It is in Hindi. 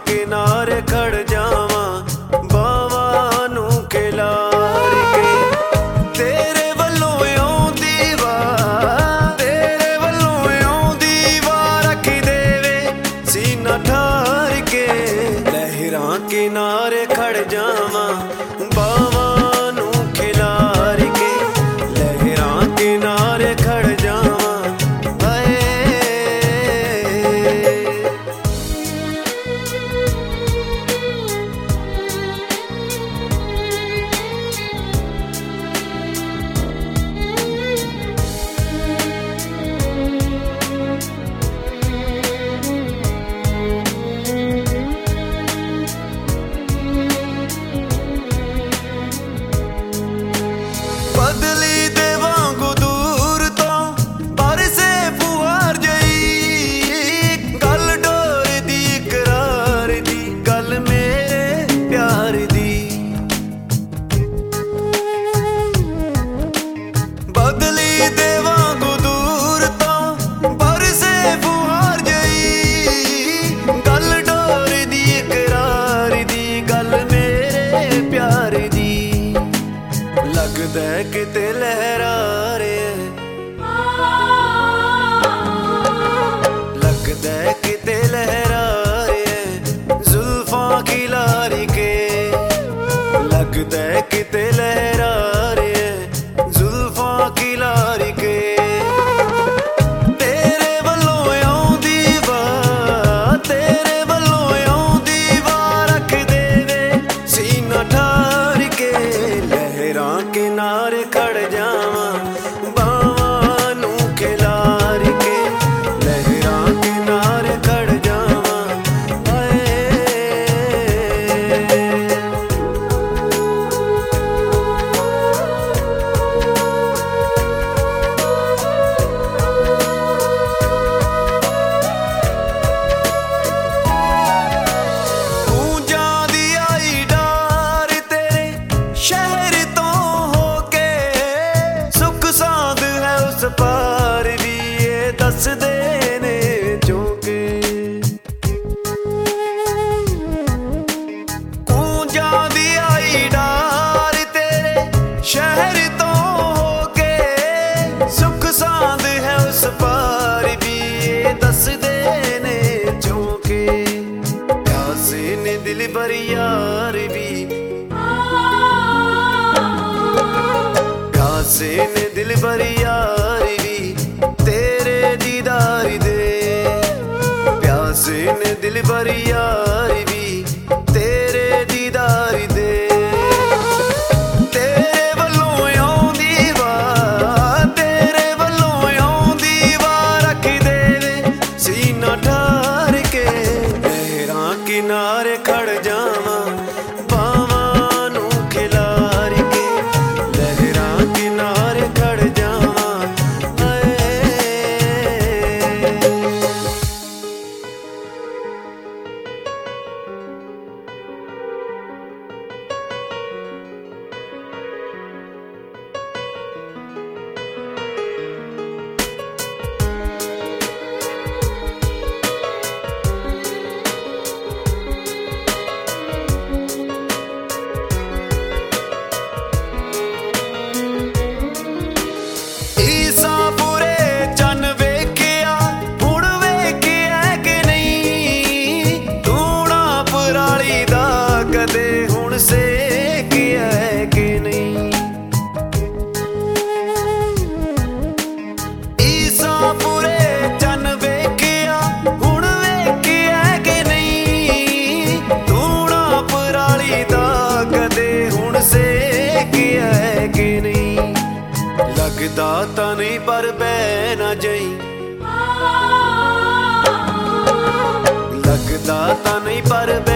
किनारे खड़ जावा बावा नू खिलार के। तेरे वल्लों आउंदी वार, तेरे वल्लों आउंदी वार रख देवे सीना ठार के। लहरां किनारे खड़ जावा बावा नू खिलार के। लहरां किनारे खड़ जावा लगदा किते लहरा रे, लगदा किते लहरा रे जुल्फां की लारी के। लगदा किते लहरा रे जुल्फां की लारी के। तेरे वल्लों आउंदी वार, तेरे वल्लों आउंदी वार रख देवे सीना ठार के। लहरां किनारे खड़ जावा बावा नू खिलार के। लहरां किनारे खड़ जावा तू जांदी आई डार तेरे शहर तो होके। सुख सांद है उस पार भी ये दस देने चौके। कूंजा दी आई डार तेरे शहर तो होके। सुख सांद है उस पार भी ये दस देने चौके। प्यासे ने दिल भर यार भी, प्यासे ने दिल भर यार भी तेरे दीदार दे। प्यासे ने दिल भर यार भी तेरे दीदार दे। तेरे वल्लों आउंदी वार, तेरे वल्लों आउंदी वार रख देवे सीना ठार के। लहरां किनारे खड़ जावा बावा नू खिलार के। लहरां किनारे खड़ जावा लगदा तां नहीं पर बह ना जाई। लगदा तां नहीं पर